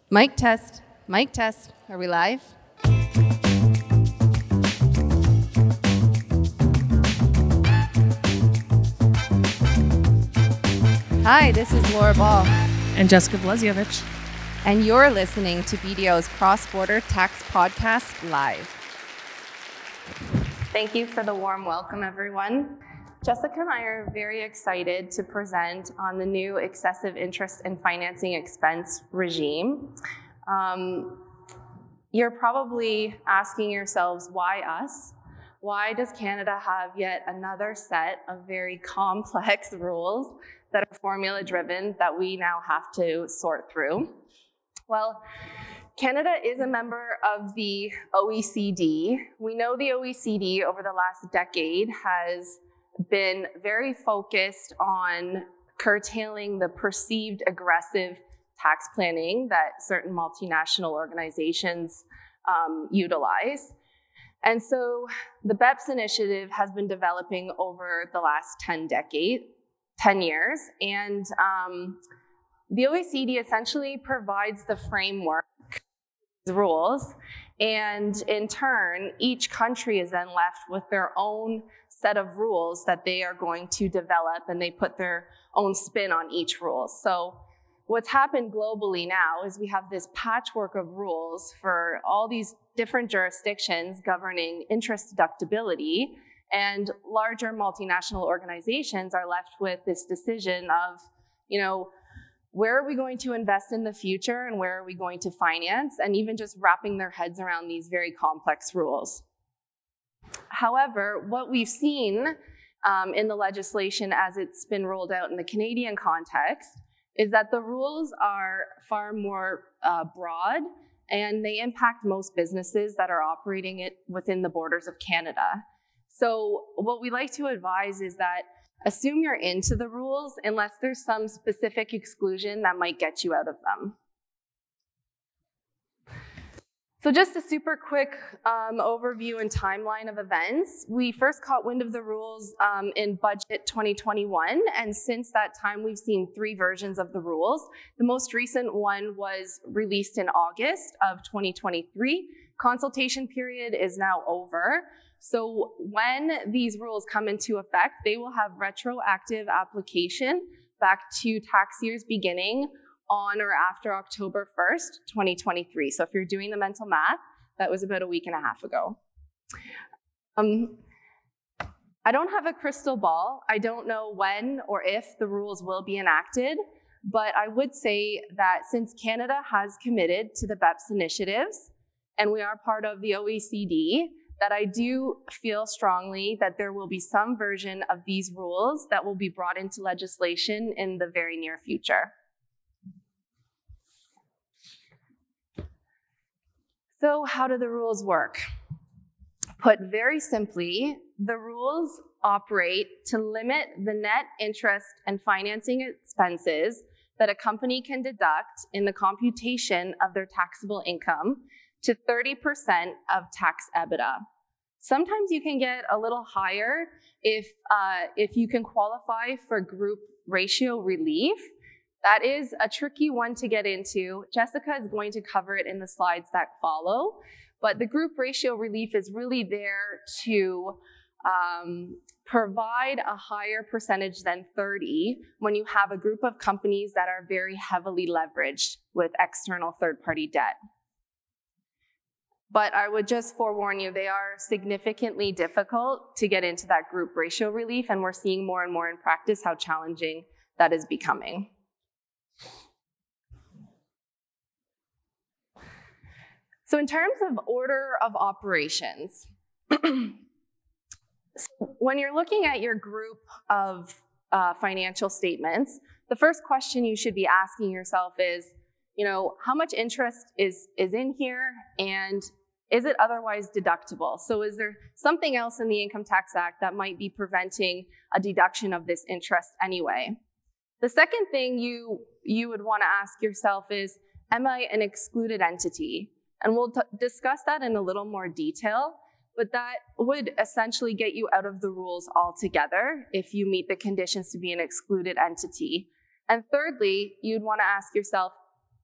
Mic test. Mic test. Are we live? Hi, this is Laura Ball. And Jessica Vlezievich. And you're listening to BDO's Cross-Border Tax Podcast Live. Thank you for the warm welcome, everyone. Jessica and I are very excited to present on the new excessive interest and financing expense regime. You're probably asking yourselves, why us? Why does Canada have yet another set of very complex rules that are formula-driven that we now have to sort through? Well, Canada is a member of the OECD. We know the OECD over the last decade has been very focused on curtailing the perceived aggressive tax planning that certain multinational organizations utilize. And so the BEPS initiative has been developing over the last 10 years. And the OECD essentially provides the framework, the rules, and in turn, each country is then left with their own set of rules that they are going to develop, and they put their own spin on each rule. So what's happened globally now is we have this patchwork of rules for all these different jurisdictions governing interest deductibility, and larger multinational organizations are left with this decision of, where are we going to invest in the future and where are we going to finance, and even just wrapping their heads around these very complex rules. However, what we've seen in the legislation as it's been rolled out in the Canadian context is that the rules are far more broad, and they impact most businesses that are operating it within the borders of Canada. So what we like to advise is that assume you're into the rules unless there's some specific exclusion that might get you out of them. So just a super quick overview and timeline of events. We first caught wind of the rules in Budget 2021, and since that time we've seen 3 versions of the rules. The most recent one was released in August of 2023. Consultation period is now over. So when these rules come into effect, they will have retroactive application back to tax years beginning on or after October 1st, 2023. So if you're doing the mental math, that was about a week and a half ago. I don't have a crystal ball. I don't know when or if the rules will be enacted, but I would say that since Canada has committed to the BEPS initiatives, and we are part of the OECD, that I do feel strongly that there will be some version of these rules that will be brought into legislation in the very near future. So how do the rules work? Put very simply, the rules operate to limit the net interest and financing expenses that a company can deduct in the computation of their taxable income to 30% of tax EBITDA. Sometimes you can get a little higher if you can qualify for group ratio relief. That is a tricky one to get into. Jessica is going to cover it in the slides that follow, but the group ratio relief is really there to provide a higher percentage than 30 when you have a group of companies that are very heavily leveraged with external third-party debt. But I would just forewarn you, they are significantly difficult to get into that group ratio relief, and we're seeing more and more in practice how challenging that is becoming. So in terms of order of operations, when you're looking at your group of financial statements, the first question you should be asking yourself is, how much interest is in here, and is it otherwise deductible? So is there something else in the Income Tax Act that might be preventing a deduction of this interest anyway? The second thing you would want to ask yourself is, am I an excluded entity? And we'll discuss that in a little more detail, but that would essentially get you out of the rules altogether if you meet the conditions to be an excluded entity. And thirdly, you'd want to ask yourself,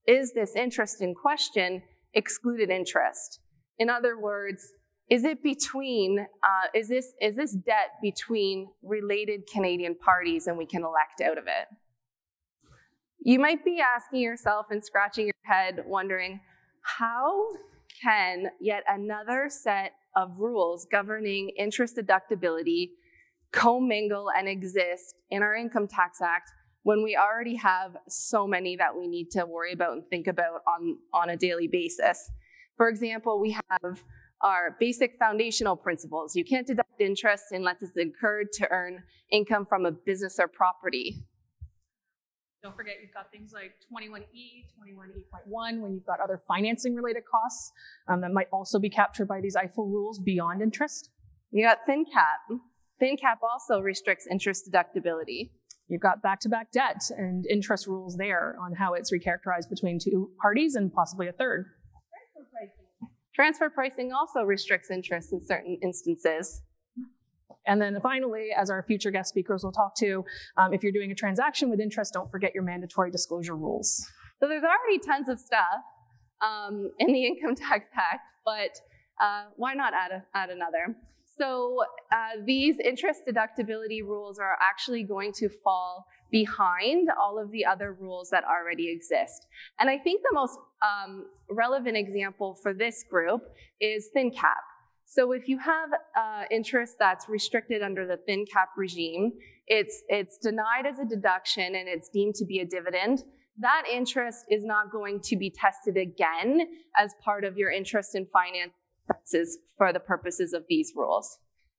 is this interest in question excluded interest? In other words, is it between, is this debt between related Canadian parties and we can elect out of it? You might be asking yourself and scratching your head wondering, how can yet another set of rules governing interest deductibility commingle and exist in our Income Tax Act when we already have so many that we need to worry about and think about on a daily basis? For example, we have our basic foundational principles. You can't deduct interest unless it's incurred to earn income from a business or property. Don't forget, you've got things like 21E, 21E.1, when you've got other financing related costs that might also be captured by these EIFEL rules beyond interest. You got thin cap. Thin cap also restricts interest deductibility. You've got back-to-back debt and interest rules there on how it's recharacterized between two parties and possibly a third. Transfer pricing also restricts interest in certain instances. And then finally, as our future guest speakers will talk to, if you're doing a transaction with interest, don't forget your mandatory disclosure rules. So there's already tons of stuff in the Income Tax Act, but why not add another? So these interest deductibility rules are actually going to fall behind all of the other rules that already exist. And I think the most relevant example for this group is thin cap. So if you have interest that's restricted under the thin cap regime, it's denied as a deduction and it's deemed to be a dividend. That interest is not going to be tested again as part of your interest in finances for the purposes of these rules.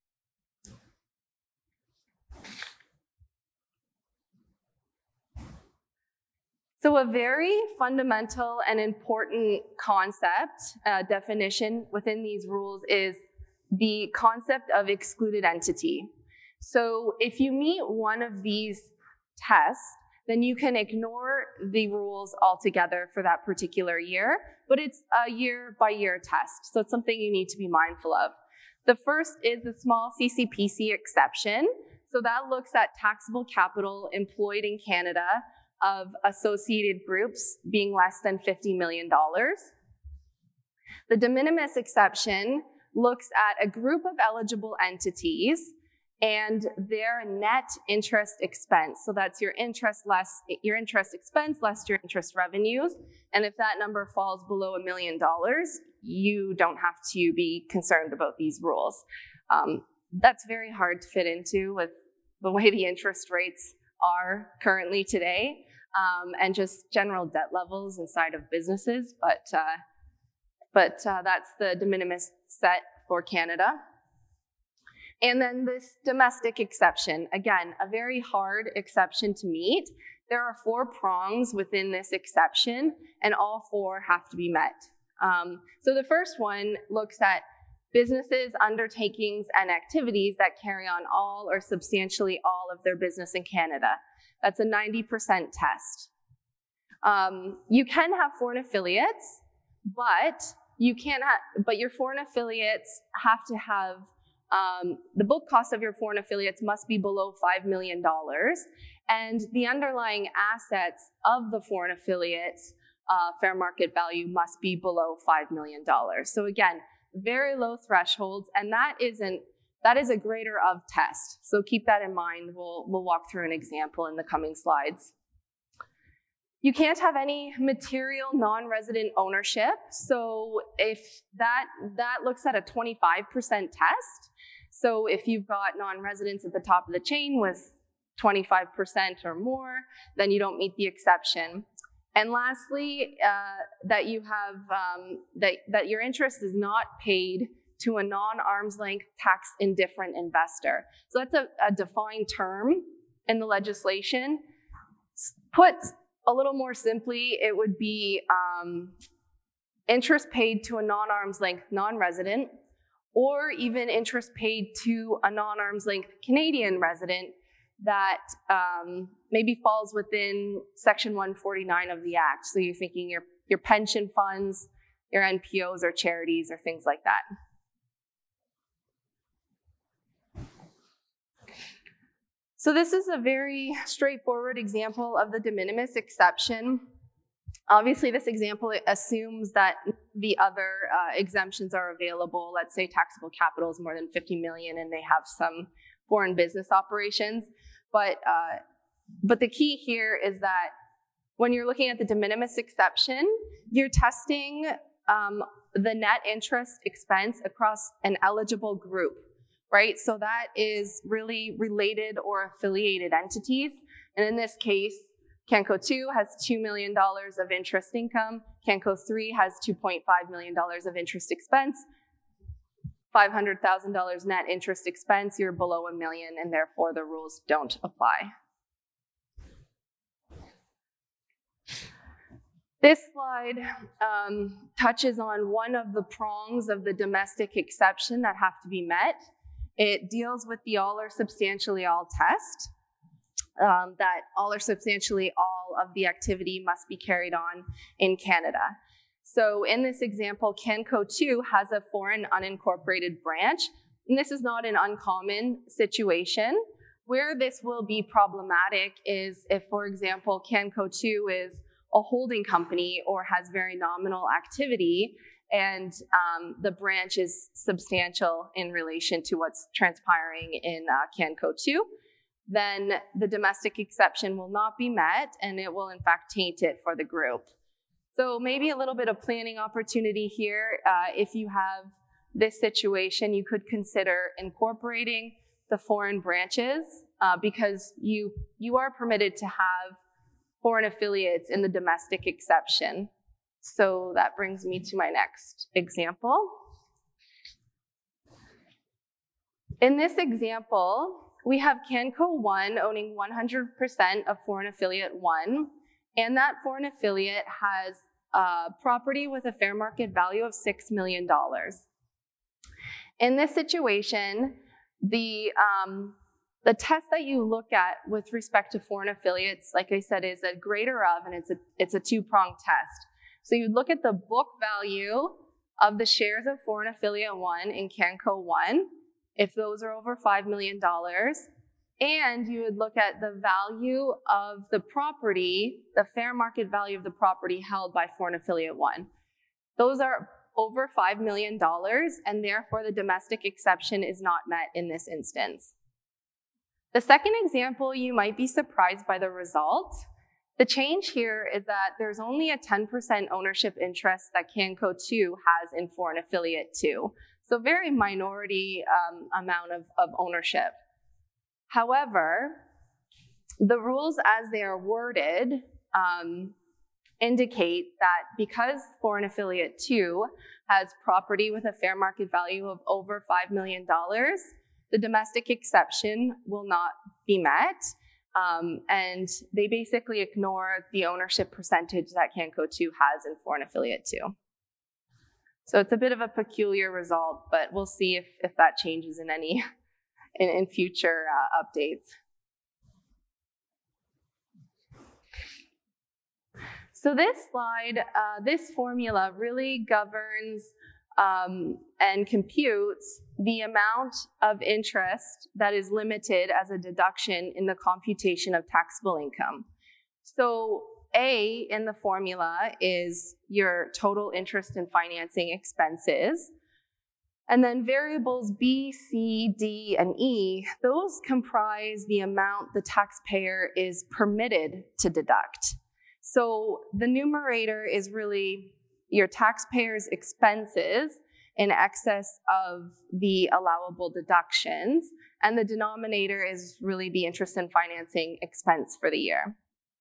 So a very fundamental and important concept, definition within these rules is the concept of excluded entity. So if you meet one of these tests, then you can ignore the rules altogether for that particular year, but it's a year-by-year test, so it's something you need to be mindful of. The first is the small CCPC exception. So that looks at taxable capital employed in Canada of associated groups being less than $50 million. The de minimis exception looks at a group of eligible entities and their net interest expense. So that's your interest expense less your interest revenues. And if that number falls below $1 million, you don't have to be concerned about these rules. That's very hard to fit into with the way the interest rates are currently today, and just general debt levels inside of businesses. But that's the de minimis set for Canada. And then this domestic exception, again, a very hard exception to meet. There are 4 prongs within this exception, and all 4 have to be met. So the first one looks at businesses, undertakings, and activities that carry on all or substantially all of their business in Canada. That's a 90% test. You can have foreign affiliates, but your foreign affiliates have to have the book cost of your foreign affiliates must be below $5 million, and the underlying assets of the foreign affiliates fair market value must be below $5 million. So again, very low thresholds, and that is a greater of test. So keep that in mind. We'll walk through an example in the coming slides. You can't have any material non-resident ownership. So if that looks at a 25% test. So if you've got non-residents at the top of the chain with 25% or more, then you don't meet the exception. And lastly, that you have that your interest is not paid to a non-arm's length tax indifferent investor. So that's a defined term in the legislation. Put a little more simply, it would be interest paid to a non-arm's length non-resident, or even interest paid to a non-arm's length Canadian resident that maybe falls within Section 149 of the Act. So you're thinking your pension funds, your NPOs or charities or things like that. So this is a very straightforward example of the de minimis exception. Obviously, this example assumes that the other exemptions are available. Let's say taxable capital is more than 50 million and they have some foreign business operations. But the key here is that when you're looking at the de minimis exception, you're testing the net interest expense across an eligible group, right? So that is really related or affiliated entities. And in this case, Canco 2 has $2 million of interest income. Canco 3 has $2.5 million of interest expense. $500,000 net interest expense, you're below $1 million, and therefore the rules don't apply. This slide touches on one of the prongs of the domestic exception that have to be met. It deals with the all or substantially all test. That all or substantially all of the activity must be carried on in Canada. So in this example, Canco 2 has a foreign unincorporated branch, and this is not an uncommon situation. Where this will be problematic is if, for example, Canco 2 is a holding company or has very nominal activity, and the branch is substantial in relation to what's transpiring in Canco 2. Then the domestic exception will not be met, and it will in fact taint it for the group. So maybe a little bit of planning opportunity here. If you have this situation, you could consider incorporating the foreign branches because you are permitted to have foreign affiliates in the domestic exception. So that brings me to my next example. In this example, we have Canco 1 owning 100% of foreign affiliate 1, and that foreign affiliate has property with a fair market value of $6 million. In this situation, the test that you look at with respect to foreign affiliates, like I said, is a greater of, and it's a two-pronged test. So you look at the book value of the shares of foreign affiliate 1 in Canco 1, if those are over $5 million, and you would look at the value of the property, the fair market value of the property held by foreign affiliate 1. Those are over $5 million, and therefore the domestic exception is not met in this instance. The second example, you might be surprised by the result. The change here is that there's only a 10% ownership interest that Canco 2 has in foreign affiliate 2. So very minority amount of ownership. However, the rules as they are worded indicate that because foreign affiliate 2 has property with a fair market value of over $5 million, the domestic exception will not be met. And they basically ignore the ownership percentage that Canco 2 has in foreign affiliate 2. So it's a bit of a peculiar result, but we'll see if that changes in any in future updates. So this slide, this formula really governs and computes the amount of interest that is limited as a deduction in the computation of taxable income. So A in the formula is your total interest and financing expenses. And then variables B, C, D, and E, those comprise the amount the taxpayer is permitted to deduct. So the numerator is really your taxpayer's expenses in excess of the allowable deductions, and the denominator is really the interest and financing expense for the year.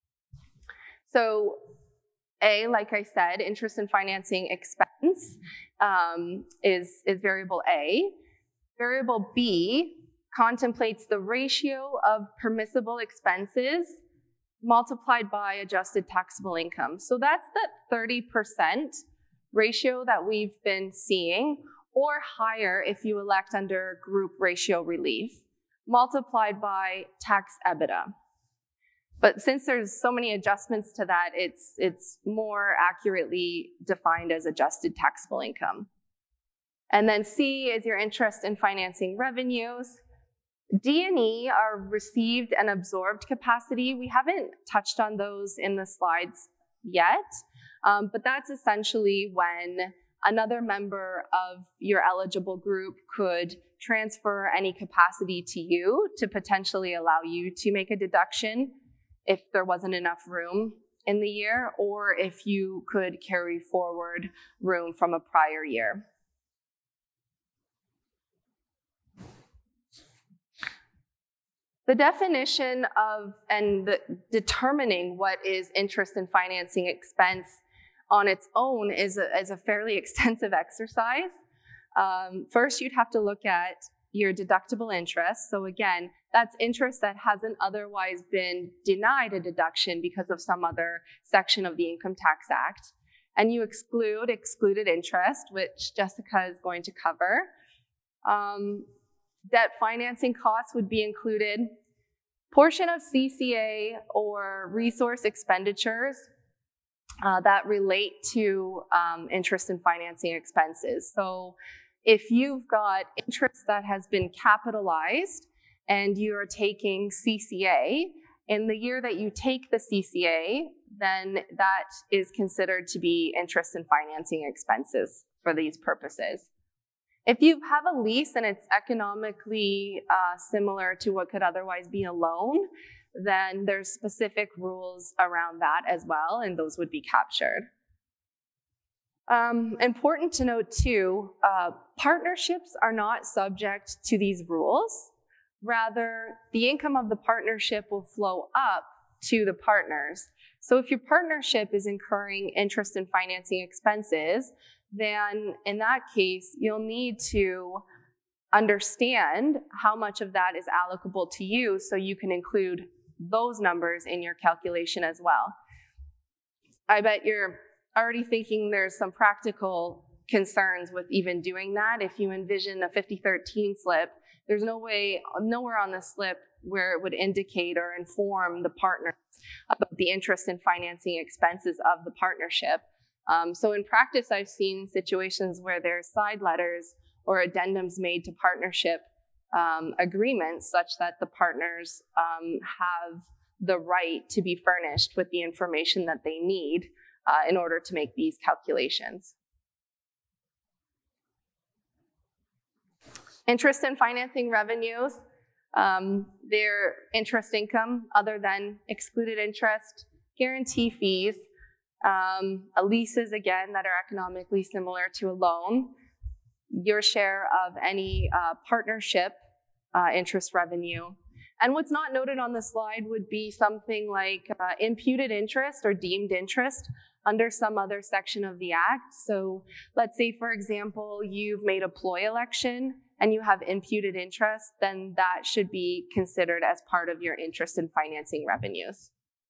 So A, like I said, interest and financing expense is variable A. Variable B contemplates the ratio of permissible expenses multiplied by adjusted taxable income. So that's that 30% ratio that we've been seeing, or higher if you elect under group ratio relief, multiplied by tax EBITDA. But since there's so many adjustments to that, it's more accurately defined as adjusted taxable income. And then C is your interest and financing revenues. D and E are received and absorbed capacity. We haven't touched on those in the slides yet, But that's essentially when another member of your eligible group could transfer any capacity to you to potentially allow you to make a deduction if there wasn't enough room in the year, or if you could carry forward room from a prior year. The definition of and determining what is interest and financing expense on its own is a fairly extensive exercise. First, you'd have to look at your deductible interest. So again, that's interest that hasn't otherwise been denied a deduction because of some other section of the Income Tax Act. And you exclude excluded interest, which Jessica is going to cover. Debt financing costs would be included. Portion of CCA or resource expenditures that relate to interest and financing expenses. So if you've got interest that has been capitalized and you're taking CCA, in the year that you take the CCA, then that is considered to be interest and financing expenses for these purposes. If you have a lease and it's economically similar to what could otherwise be a loan, then there's specific rules around that as well, and those would be captured. Important to note too, partnerships are not subject to these rules. Rather, the income of the partnership will flow up to the partners. So if your partnership is incurring interest and financing expenses, then in that case, you'll need to understand how much of that is allocable to you so you can include those numbers in your calculation as well. I bet you're already thinking there's some practical concerns with even doing that. If you envision a 5013 slip, there's nowhere on the slip where it would indicate or inform the partners about the interest and financing expenses of the partnership. So in practice, I've seen situations where there's side letters or addendums made to partnership agreements such that the partners have the right to be furnished with the information that they need in order to make these calculations. Interest and financing revenues, they're interest income other than excluded interest, guarantee fees, leases, again, that are economically similar to a loan, your share of any partnership interest revenue. And what's not noted on the slide would be something like imputed interest or deemed interest under some other section of the Act. So let's say, for example, you've made a ploy election and you have imputed interest, then that should be considered as part of your interest and financing revenues.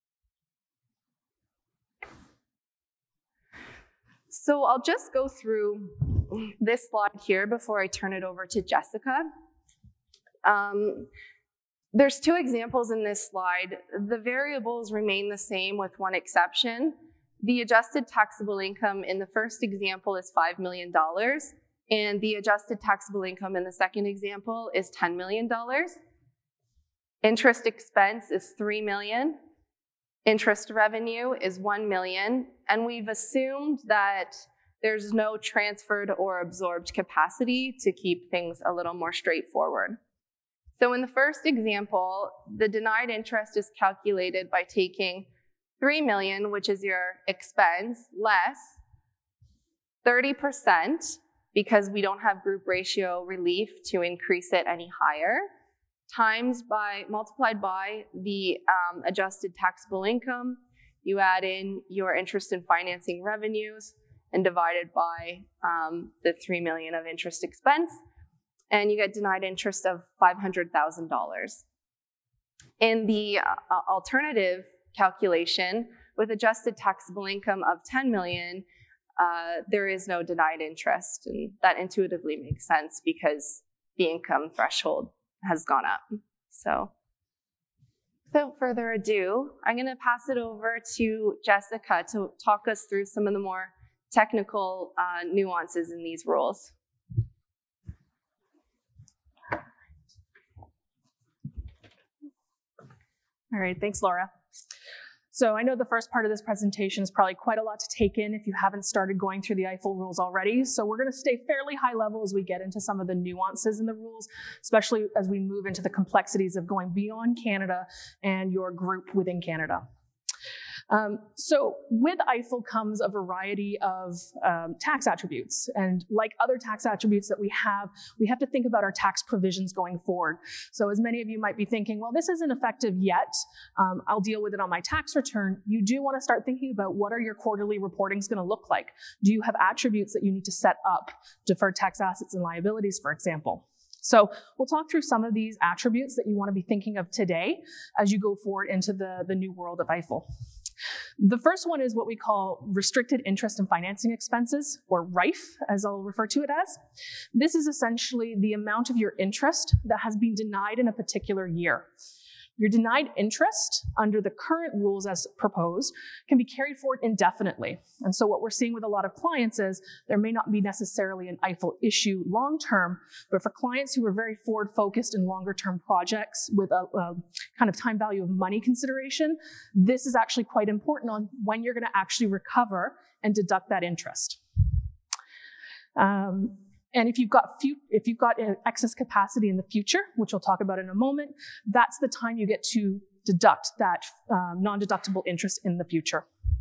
So I'll just go through this slide here before I turn it over to Jessica. There's two examples in this slide. The variables remain the same with one exception. The adjusted taxable income in the first example is $5 million, and the adjusted taxable income in the second example is $10 million. Interest expense is $3 million. Interest revenue is $1 million, and we've assumed that there's no transferred or absorbed capacity to keep things a little more straightforward. So in the first example, the denied interest is calculated by taking $3 million, which is your expense, less 30%, because we don't have group ratio relief to increase it any higher, multiplied by the adjusted taxable income. You add in your interest and financing revenues and divided by the $3 million of interest expense, and you get denied interest of $500,000. In the alternative calculation, with adjusted taxable income of $10 million, there is no denied interest, and that intuitively makes sense because the income threshold has gone up. So without further ado, I'm going to pass it over to Jessica to talk us through some of the more technical nuances in these rules. All right, thanks, Laura. So I know the first part of this presentation is probably quite a lot to take in if you haven't started going through the EIFEL rules already. So we're going to stay fairly high level as we get into some of the nuances in the rules, especially as we move into the complexities of going beyond Canada and your group within Canada. So with EIFEL comes a variety of tax attributes. And like other tax attributes that we have to think about our tax provisions going forward. So as many of you might be thinking, well, this isn't effective yet. I'll deal with it on my tax return. You do want to start thinking about what are your quarterly reportings going to look like? Do you have attributes that you need to set up, deferred tax assets and liabilities, for example? So we'll talk through some of these attributes that you want to be thinking of today as you go forward into the new world of EIFEL. The first one is what we call restricted interest and financing expenses, or RIFE, as I'll refer to it as. This is essentially the amount of your interest that has been denied in a particular year. Your denied interest under the current rules as proposed can be carried forward indefinitely. And so what we're seeing with a lot of clients is there may not be necessarily an EIFEL issue long term, but for clients who are very forward focused in longer term projects with a kind of time value of money consideration, this is actually quite important on when you're going to actually recover and deduct that interest. And if you've got excess capacity in the future, which we'll talk about in a moment, that's the time you get to deduct that non-deductible interest in the future.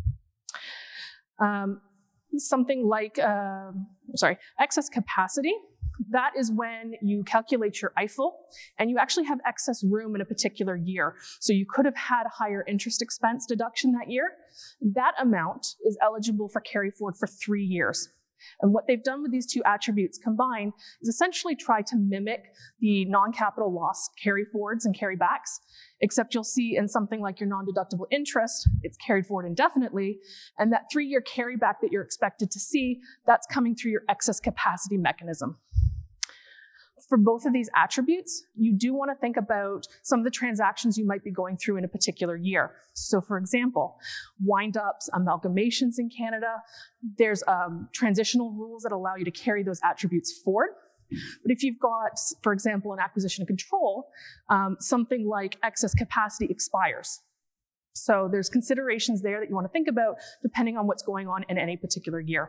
Something like, excess capacity, that is when you calculate your EIFEL and you actually have excess room in a particular year. So you could have had a higher interest expense deduction that year. That amount is eligible for carry forward for 3 years. And what they've done with these two attributes combined is essentially try to mimic the non-capital loss carry forwards and carry backs, except you'll see in something like your non-deductible interest, it's carried forward indefinitely, and that 3-year carry back that you're expected to see, that's coming through your excess capacity mechanism. For both of these attributes, you do want to think about some of the transactions you might be going through in a particular year. So for example, wind-ups, amalgamations in Canada, there's transitional rules that allow you to carry those attributes forward. But if you've got, for example, an acquisition and control, something like excess capacity expires. So there's considerations there that you want to think about depending on what's going on in any particular year.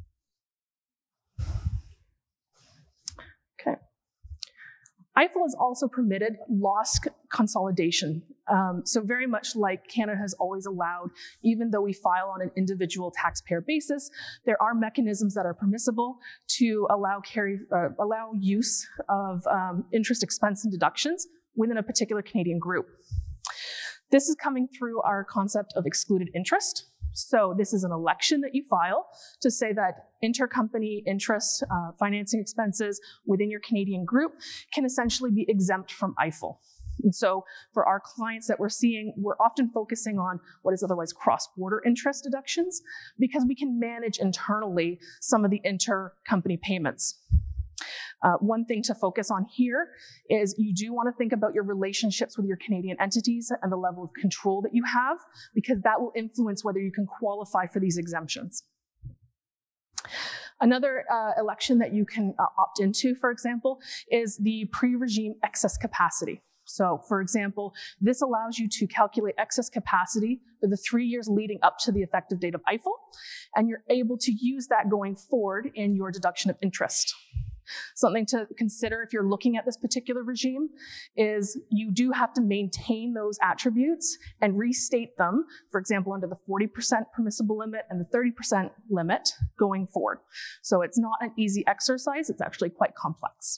Okay. EIFEL has also permitted loss consolidation. So very much like Canada has always allowed, even though we file on an individual taxpayer basis, there are mechanisms that are permissible to allow use of interest expense and deductions within a particular Canadian group. This is coming through our concept of excluded interest. So this is an election that you file to say that intercompany interest financing expenses within your Canadian group can essentially be exempt from EIFEL. And so for our clients that we're seeing, we're often focusing on what is otherwise cross-border interest deductions because we can manage internally some of the intercompany payments. One thing to focus on here is you do want to think about your relationships with your Canadian entities and the level of control that you have, because that will influence whether you can qualify for these exemptions. Another election that you can opt into, for example, is the pre-regime excess capacity. So, for example, this allows you to calculate excess capacity for the 3 years leading up to the effective date of EIFEL, and you're able to use that going forward in your deduction of interest. Something to consider if you're looking at this particular regime is you do have to maintain those attributes and restate them, for example, under the 40% permissible limit and the 30% limit going forward. So it's not an easy exercise, it's actually quite complex.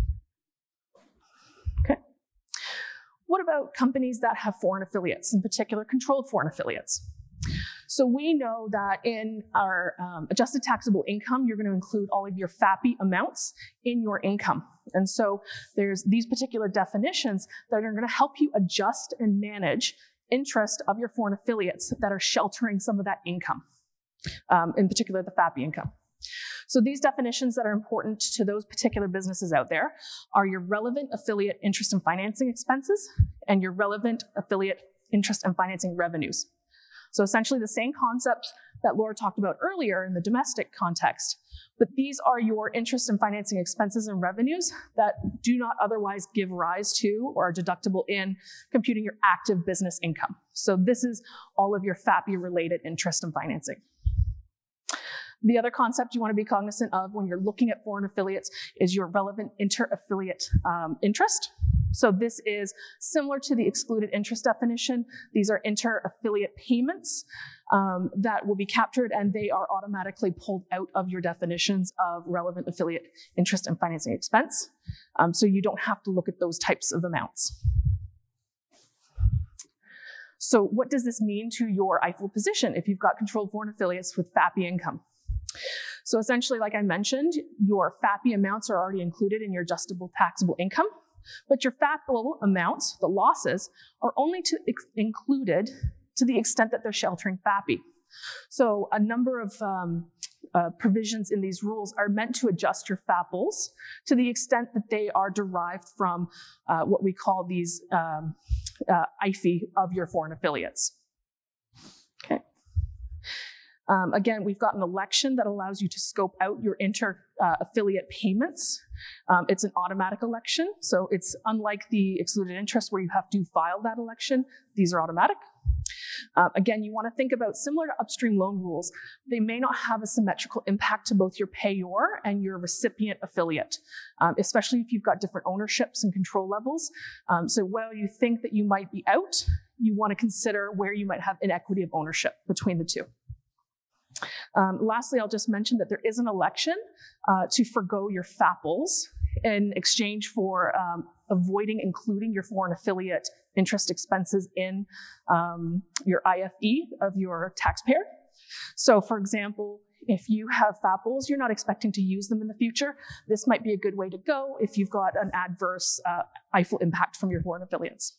Okay. What about companies that have foreign affiliates, in particular controlled foreign affiliates? So we know that in our adjusted taxable income, you're going to include all of your FAPI amounts in your income. And so there's these particular definitions that are going to help you adjust and manage interest of your foreign affiliates that are sheltering some of that income, in particular the FAPI income. So these definitions that are important to those particular businesses out there are your relevant affiliate interest and financing expenses and your relevant affiliate interest and financing revenues. So essentially the same concepts that Laura talked about earlier in the domestic context, but these are your interest and financing expenses and revenues that do not otherwise give rise to or are deductible in computing your active business income. So this is all of your FAPI-related interest and financing. The other concept you want to be cognizant of when you're looking at foreign affiliates is your relevant inter-affiliate interest. So this is similar to the excluded interest definition. These are inter-affiliate payments that will be captured, and they are automatically pulled out of your definitions of relevant affiliate interest and financing expense. So you don't have to look at those types of amounts. So what does this mean to your EIFEL position if you've got controlled foreign affiliates with FAPI income? So essentially, like I mentioned, your FAPI amounts are already included in your adjustable taxable income, but your FAPL amounts, the losses, are only included to the extent that they're sheltering FAPI. So a number of provisions in these rules are meant to adjust your FAPLs to the extent that they are derived from what we call these IFI of your foreign affiliates. Okay. Again, we've got an election that allows you to scope out your inter-affiliate payments. It's an automatic election, so it's unlike the excluded interest where you have to file that election. These are automatic. Again, you want to think about similar to upstream loan rules. They may not have a symmetrical impact to both your payor and your recipient affiliate, especially if you've got different ownerships and control levels. So while you think that you might be out, you want to consider where you might have inequity of ownership between the two. Lastly, I'll just mention that there is an election to forgo your FAPLs in exchange for avoiding including your foreign affiliate interest expenses in your IFE of your taxpayer. So for example, if you have FAPLs, you're not expecting to use them in the future. This might be a good way to go if you've got an adverse EIFEL impact from your foreign affiliates.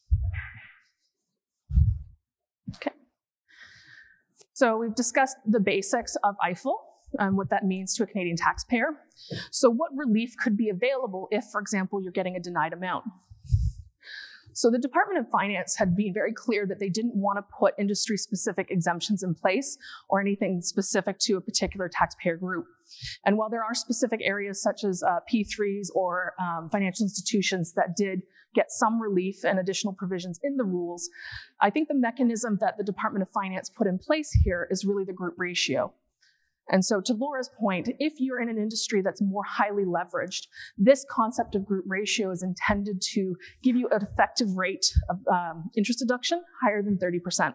Okay. So we've discussed the basics of EIFEL and what that means to a Canadian taxpayer. So what relief could be available if, for example, you're getting a denied amount? So the Department of Finance had been very clear that they didn't want to put industry-specific exemptions in place or anything specific to a particular taxpayer group. And while there are specific areas such as P3s or financial institutions that did get some relief and additional provisions in the rules, I think the mechanism that the Department of Finance put in place here is really the group ratio. And so to Laura's point, if you're in an industry that's more highly leveraged, this concept of group ratio is intended to give you an effective rate of interest deduction higher than 30%.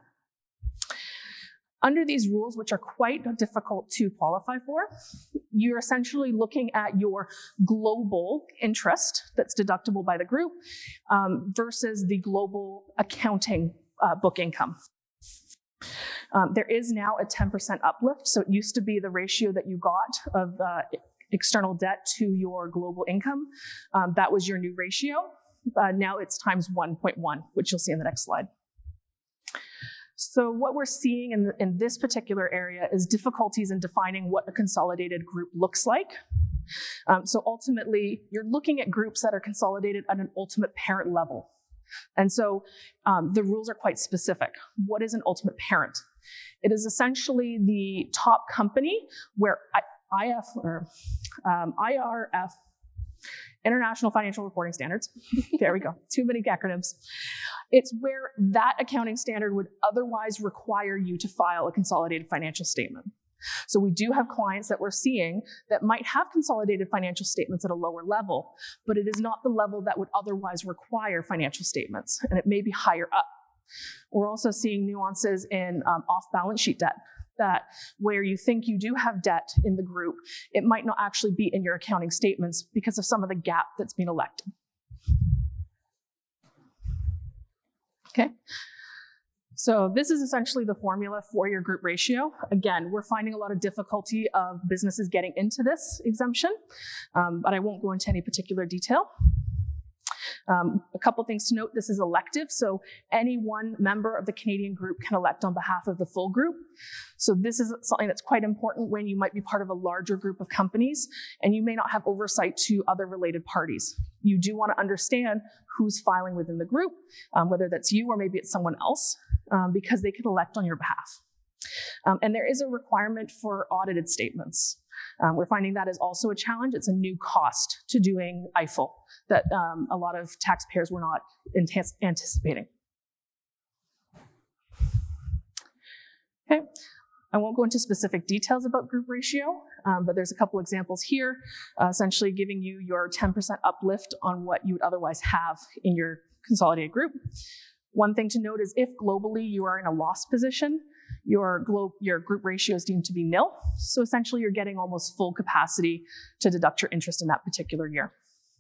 Under these rules, which are quite difficult to qualify for, you're essentially looking at your global interest that's deductible by the group versus the global accounting book income. There is now a 10% uplift. So it used to be the ratio that you got of external debt to your global income. That was your new ratio. Now it's times 1.1, which you'll see in the next slide. So what we're seeing in this particular area is difficulties in defining what a consolidated group looks like. So ultimately, you're looking at groups that are consolidated at an ultimate parent level. And so the rules are quite specific. What is an ultimate parent? It is essentially the top company where IRF, International Financial Reporting Standards, there we go, too many acronyms. It's where that accounting standard would otherwise require you to file a consolidated financial statement. So we do have clients that we're seeing that might have consolidated financial statements at a lower level, but it is not the level that would otherwise require financial statements, and it may be higher up. We're also seeing nuances in off-balance sheet debt, that where you think you do have debt in the group, it might not actually be in your accounting statements because of some of the gap that's been elected. Okay. So this is essentially the formula for your group ratio. Again, we're finding a lot of difficulty of businesses getting into this exemption, but I won't go into any particular detail. A couple things to note, this is elective, so any one member of the Canadian group can elect on behalf of the full group. So this is something that's quite important when you might be part of a larger group of companies and you may not have oversight to other related parties. You do want to understand who's filing within the group, whether that's you or maybe it's someone else, because they can elect on your behalf. And there is a requirement for audited statements. We're finding that is also a challenge. It's a new cost to doing EIFEL that a lot of taxpayers were not anticipating. Okay, I won't go into specific details about group ratio, but there's a couple examples here, essentially giving you your 10% uplift on what you would otherwise have in your consolidated group. One thing to note is if globally you are in a loss position, your group ratio is deemed to be nil. So essentially you're getting almost full capacity to deduct your interest in that particular year.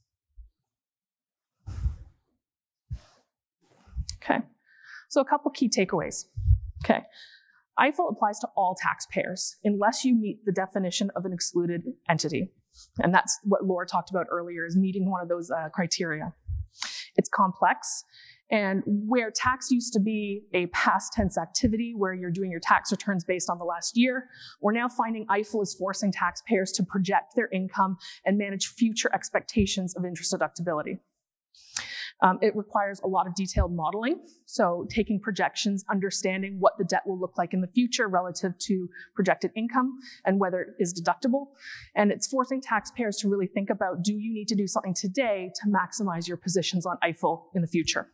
Okay, so a couple key takeaways. Okay, EIFEL applies to all taxpayers unless you meet the definition of an excluded entity. And that's what Laura talked about earlier, is meeting one of those criteria. It's complex. And where tax used to be a past tense activity where you're doing your tax returns based on the last year, we're now finding EIFEL is forcing taxpayers to project their income and manage future expectations of interest deductibility. It requires a lot of detailed modeling, so taking projections, understanding what the debt will look like in the future relative to projected income and whether it is deductible. And it's forcing taxpayers to really think about, do you need to do something today to maximize your positions on EIFEL in the future?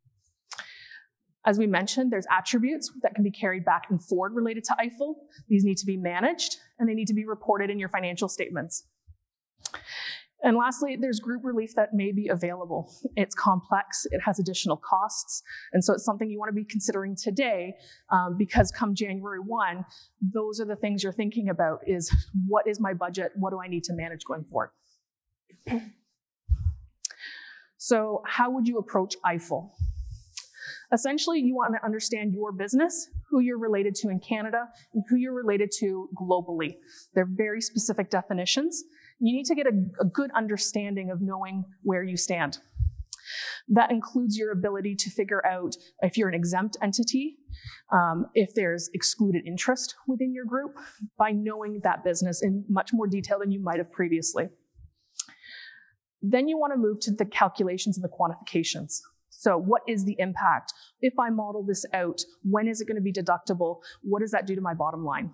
As we mentioned, there's attributes that can be carried back and forward related to EIFEL. These need to be managed and they need to be reported in your financial statements. And lastly, there's group relief that may be available. It's complex, it has additional costs, and so it's something you want to be considering today because come January 1, those are the things you're thinking about is, what is my budget? What do I need to manage going forward? So how would you approach EIFEL? Essentially, you want to understand your business, who you're related to in Canada, and who you're related to globally. They're very specific definitions. You need to get a good understanding of knowing where you stand. That includes your ability to figure out if you're an exempt entity, if there's excluded interest within your group, by knowing that business in much more detail than you might have previously. Then you want to move to the calculations and the quantifications. So what is the impact? If I model this out, when is it going to be deductible? What does that do to my bottom line?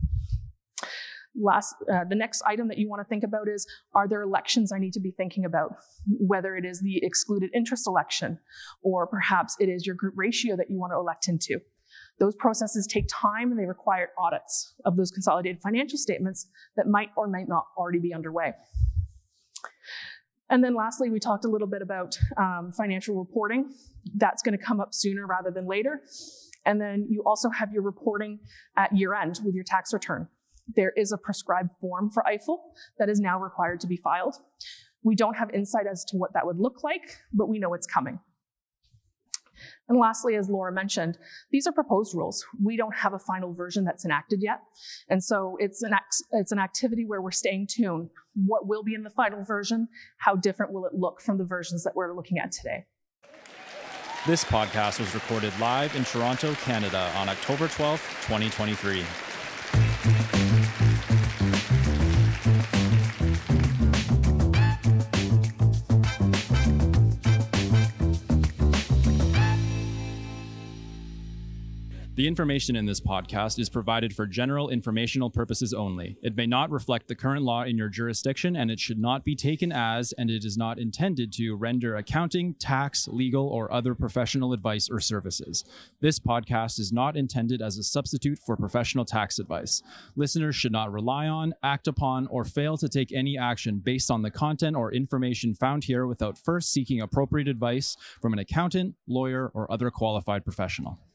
The next item that you want to think about is, are there elections I need to be thinking about? Whether it is the excluded interest election, or perhaps it is your group ratio that you want to elect into. Those processes take time and they require audits of those consolidated financial statements that might or might not already be underway. And then lastly, we talked a little bit about financial reporting. That's going to come up sooner rather than later. And then you also have your reporting at year end with your tax return. There is a prescribed form for EIFEL that is now required to be filed. We don't have insight as to what that would look like, but we know it's coming. And lastly, as Laura mentioned, these are proposed rules. We don't have a final version that's enacted yet. And so it's an activity where we're staying tuned. What will be in the final version? How different will it look from the versions that we're looking at today? This podcast was recorded live in Toronto, Canada on October 12th, 2023. The information in this podcast is provided for general informational purposes only. It may not reflect the current law in your jurisdiction, and it should not be taken as, and it is not intended to render accounting, tax, legal, or other professional advice or services. This podcast is not intended as a substitute for professional tax advice. Listeners should not rely on, act upon, or fail to take any action based on the content or information found here without first seeking appropriate advice from an accountant, lawyer, or other qualified professional.